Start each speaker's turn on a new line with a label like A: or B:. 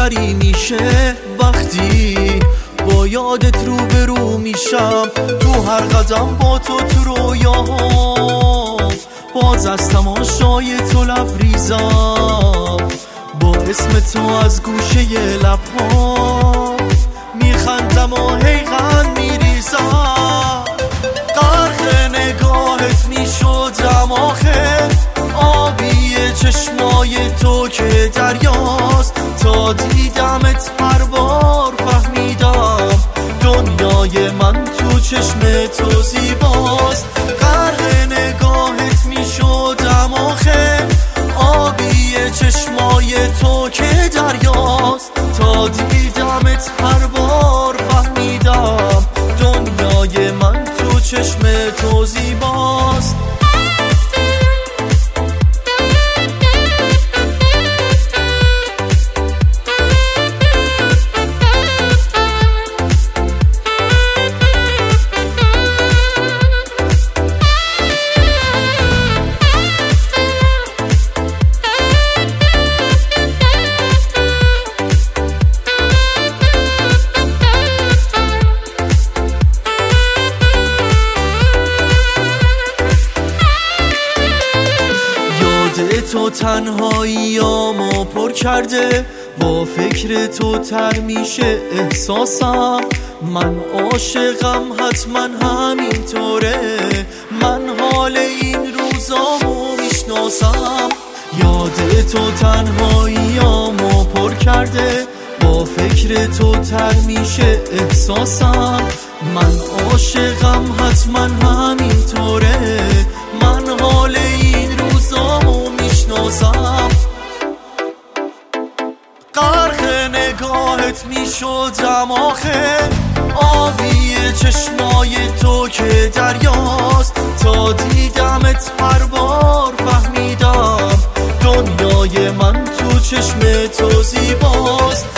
A: بهتری میشه وقتی با یادت روبرو میشم. تو هر قدم با تو رویاها باز از تماشای تو لبریزم. با اسم تو از گوشه لبها میخندم و حیقن میریزم. غرق نگاهت میشدم آخه آبی چشمای تو که دریاست. تا دیدمت هر بار فهمیدم دنیای من تو چشم تو زیباست. غرق نگاهت میشدم آخه آبی چشمای تو که دریاست. تا دیدمت هر بار فهمیدم دنیای من تو چشم تو زیباست. تو تنهاییامو پر کرده، با فکر تو تر میشه احساسم. من عاشقم حتما همینطوره، من حال این روزامو میشناسم. یاد تو تنهاییامو پر کرده، با فکر تو تر میشه احساسم. من عاشقم حتما همینطوره، من حال این روزامو میشناسم. غرق نگاهت میشدم آخه آبی چشمای تو که دریاست. تا دیدمت هر بار فهمیدم دنیای من تو چشم تو زیباست.